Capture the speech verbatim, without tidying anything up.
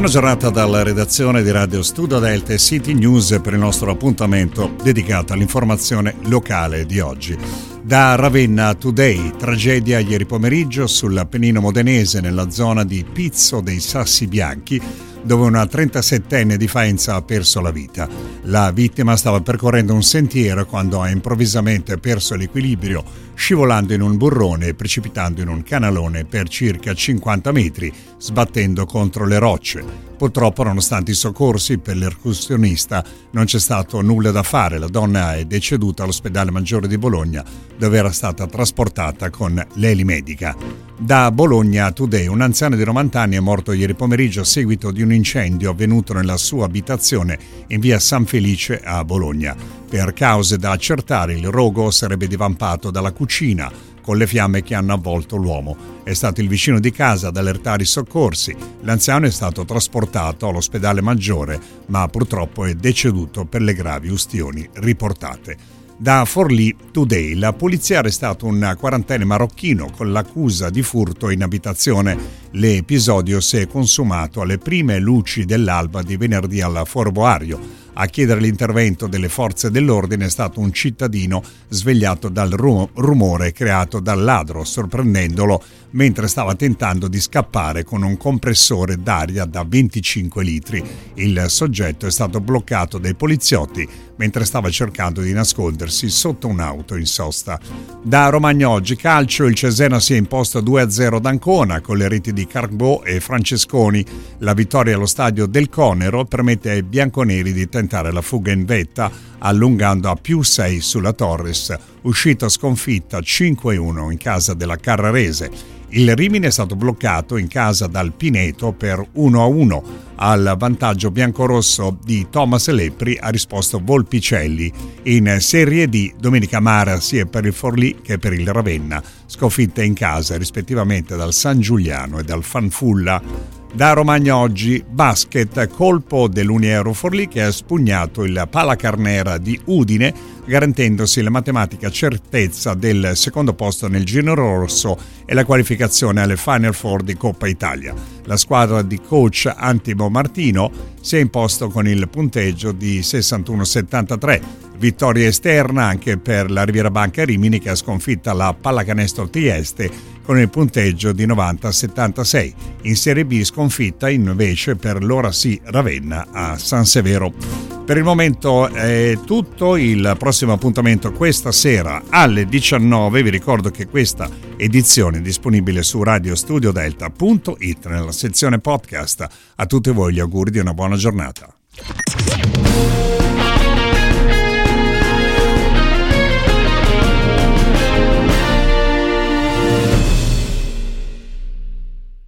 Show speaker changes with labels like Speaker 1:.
Speaker 1: Buona giornata dalla redazione di Radio Studio Delta e City News per il nostro appuntamento dedicato all'informazione locale di oggi. Da Ravenna Today, tragedia ieri pomeriggio sull'Appennino modenese nella zona di Pizzo dei Sassi Bianchi, dove una trentasettenne di Faenza ha perso la vita. La vittima stava percorrendo un sentiero quando ha improvvisamente perso l'equilibrio, scivolando in un burrone e precipitando in un canalone per circa cinquanta metri, sbattendo contro le rocce. Purtroppo, nonostante i soccorsi, per l'escursionista non c'è stato nulla da fare. La donna è deceduta all'ospedale Maggiore di Bologna, dove era stata trasportata con l'elimedica. Da Bologna Today, un anziano di novanta anni è morto ieri pomeriggio a seguito di un incendio avvenuto nella sua abitazione in via San Felice a Bologna. Per cause da accertare, il rogo sarebbe divampato dalla cucina con le fiamme che hanno avvolto l'uomo. È stato il vicino di casa ad allertare i soccorsi. L'anziano è stato trasportato all'ospedale Maggiore, ma purtroppo è deceduto per le gravi ustioni riportate. Da Forlì Today, la polizia ha arrestato un quarantenne marocchino con l'accusa di furto in abitazione. L'episodio si è consumato alle prime luci dell'alba di venerdì al Foro Boario. A chiedere l'intervento delle forze dell'ordine è stato un cittadino svegliato dal rumore creato dal ladro, sorprendendolo mentre stava tentando di scappare con un compressore d'aria da venticinque litri. Il soggetto è stato bloccato dai poliziotti mentre stava cercando di nascondersi sotto un'auto in sosta. Da Romagna Oggi calcio, il Cesena si è imposto due a zero ad Ancona con le reti di Carbo e Francesconi. La vittoria allo stadio del Conero permette ai bianconeri di tentare la fuga in vetta, allungando a più sei sulla Torres, uscita sconfitta cinque a uno in casa della Carrarese. Il Rimini è stato bloccato in casa dal Pineto per uno a uno. Al vantaggio biancorosso di Thomas Lepri ha risposto Volpicelli. In Serie D, domenica amara sia per il Forlì che per il Ravenna, sconfitte in casa rispettivamente dal San Giuliano e dal Fanfulla. Da Romagna Oggi, basket, colpo dell'Uniero Forlì che ha spugnato il Palacarnera di Udine, garantendosi la matematica certezza del secondo posto nel girone rosso e la qualificazione alle Final Four di Coppa Italia. La squadra di coach Antimo Martino si è imposto con il punteggio di sessantuno a settantatré. Vittoria esterna anche per la Riviera Banca Rimini, che ha sconfitta la Pallacanestro Trieste con il punteggio di novanta a settantasei. In Serie B sconfitta invece per l'Ora sì Ravenna a San Severo. Per il momento è tutto. Il prossimo appuntamento questa sera alle diciannove. Vi ricordo che questa edizione è disponibile su radiostudio-delta punto it nella sezione podcast. A tutti voi gli auguri di una buona giornata.